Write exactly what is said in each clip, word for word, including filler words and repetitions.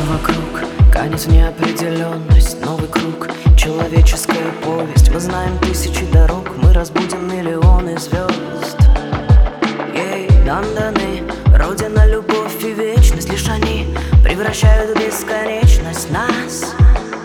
вокруг, канет в неопределенность. Новый круг, человеческая повесть. Мы знаем тысячи дорог, мы разбудим миллионы звезд. Ей нам даны родина, любовь и вечность. Лишь они превращают в бесконечность нас.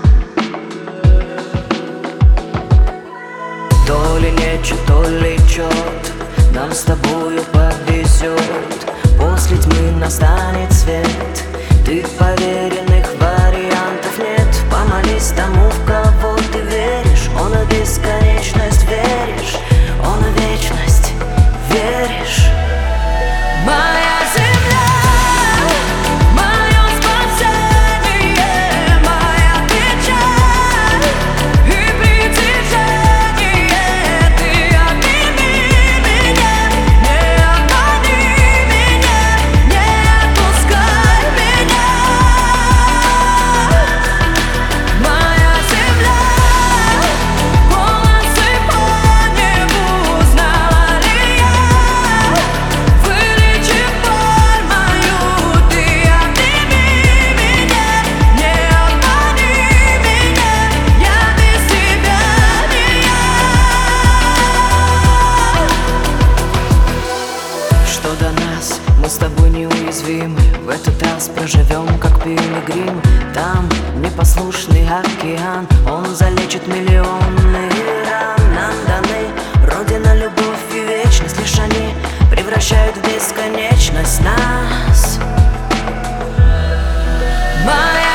То ли нечет, то ли чет, нам с тобою повезет. После тьмы настанет свет. Ты поверенных вариантов нет. Помолись тому, в кого ты веришь. Он в бесконечность веришь, он в вечность веришь. Моя земля, мое спасение, моя печаль и притяжение. Ты обними меня, не обмани меня, не отпускай меня. Моя земля полосы по небу, знала ли я? Вылечи боль мою, ты обними меня, не обмани меня, я без тебя не я. Что до нас, мы с тобой неуязвимы. В этот раз проживем как пилигримы. Там непослушный океан, он залечит миллионы ран. Нам даны родина, любовь и вечность. Лишь они превращают в бесконечность нас. Моя